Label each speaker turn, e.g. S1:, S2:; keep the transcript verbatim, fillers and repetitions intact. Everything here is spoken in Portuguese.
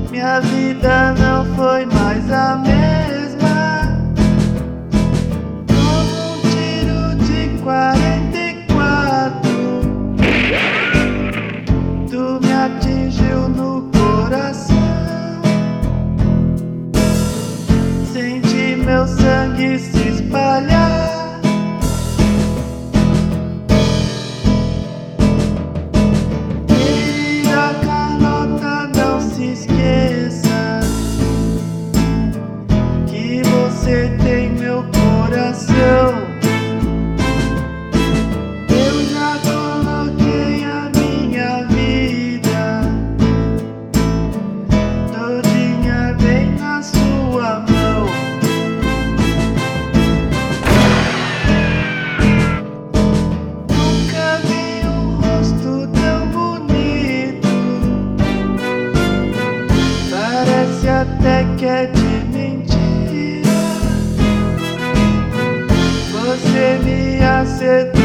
S1: minha vida não foi mais a mesma. Como um tiro de quarenta e quatro, tu me atingiu no coração. Senti meu sangue se espalhar. Você tem meu coração. Eu já coloquei a minha vida todinha bem na sua mão. Nunca vi um rosto tão bonito. Parece até que é de mentira. Você me acertou.